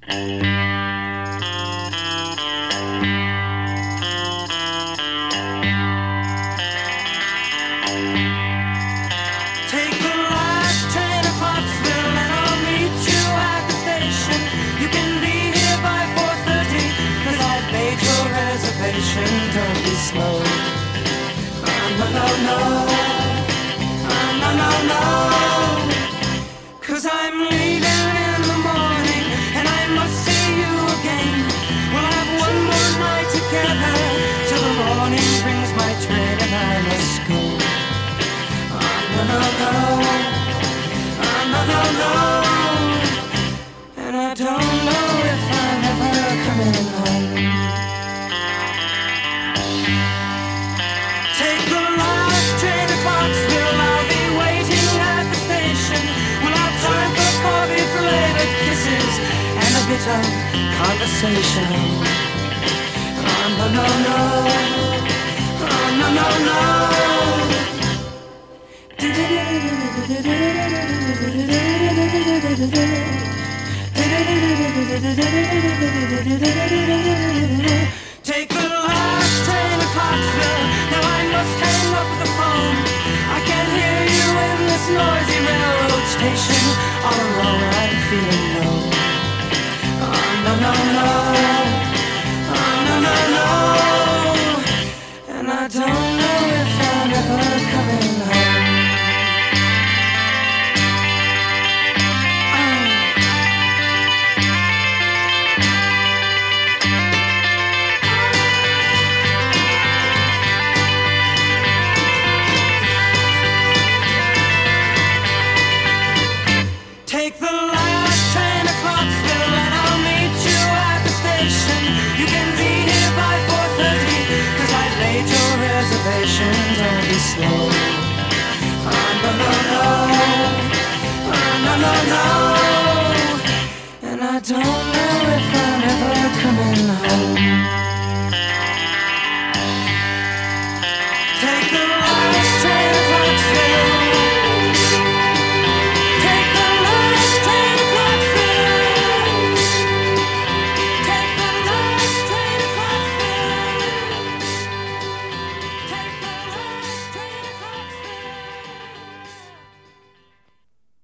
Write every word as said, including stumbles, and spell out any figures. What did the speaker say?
Take the last train to Clarksville and I'll meet you at the station. You can be here by four thirty, cause I've made your reservation. Don't be slow. Oh, no, no, no. Oh, no, no, no. Cause I'm leaving in the morning and I must see you again. We'll have one more night together till the morning brings my train and I must go. No, no, no, oh, no, no, no, and I don't know if I'm ever coming home. Take the last train to Clarksville, I'll be waiting at the station. We'll have time for coffee, flavored kisses, and a bit of conversation. Oh, no, no, no, oh, no, no, no. Take the last train to Clarksville. Now I must hang up the phone. I can hear you in this noisy railroad station. All alone I'm feeling low. Oh, no, no, no. Oh, no, no, no. And I don't know if I'm ever coming home. Take the last train to Clarksville and I'll meet you at the station. You can be here by four thirty, cause I've made your reservation. Don't be slow. Oh, no, no, no. Oh, no, no, no. And I don't know if